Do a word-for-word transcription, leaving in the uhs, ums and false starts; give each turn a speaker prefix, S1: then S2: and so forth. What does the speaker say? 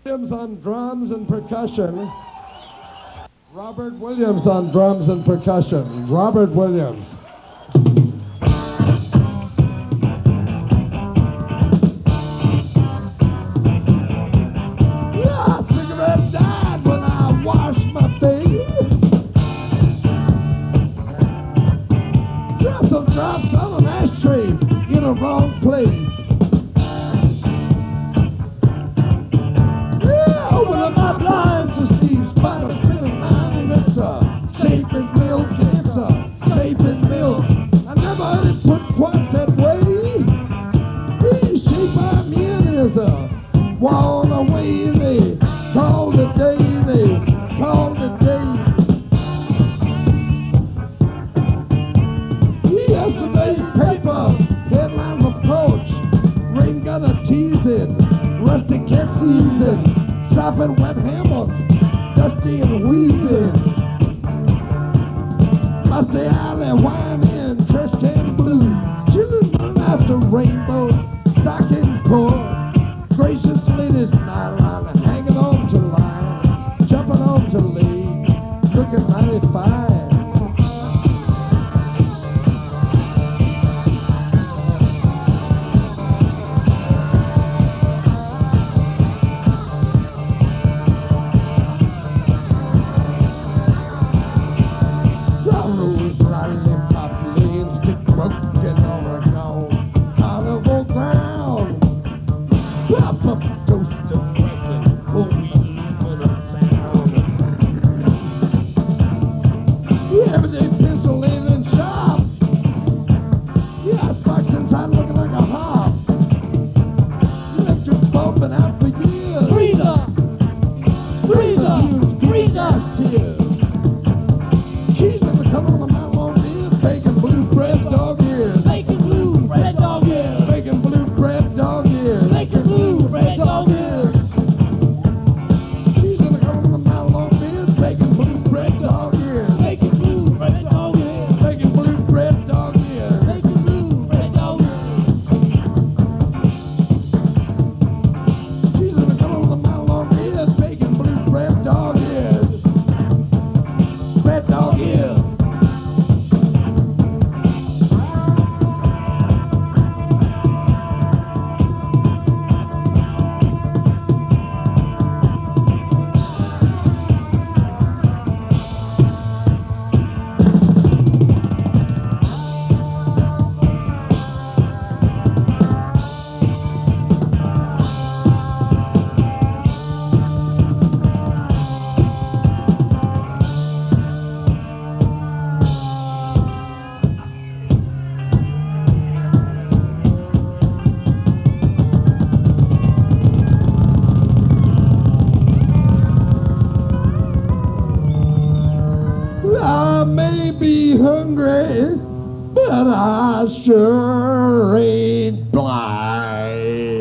S1: Williams on drums and percussion. Robert Williams on drums and percussion. Robert Williams. Yeah, cigarette died when I washed my face. Dropped some drops on an ashtray in a wrong place. Open up my blinds to see spiders spinning around. It's a shaping milk, it's a shaping milk. I never heard it put quite that way. The shape I'm in is a wall away. They call the day, they call the day. Yesterday's paper, headlines approach. Rain got a teasing, rusty cat season. Shopping wet hammock, dusty and wheezing. Musty alley whining, trash can blues. Children running after rainbow, stocking cord. Gracious ladies nylon, hanging on to line, jumping on to lead, looking mighty fine. I may be hungry, but I sure ain't blind.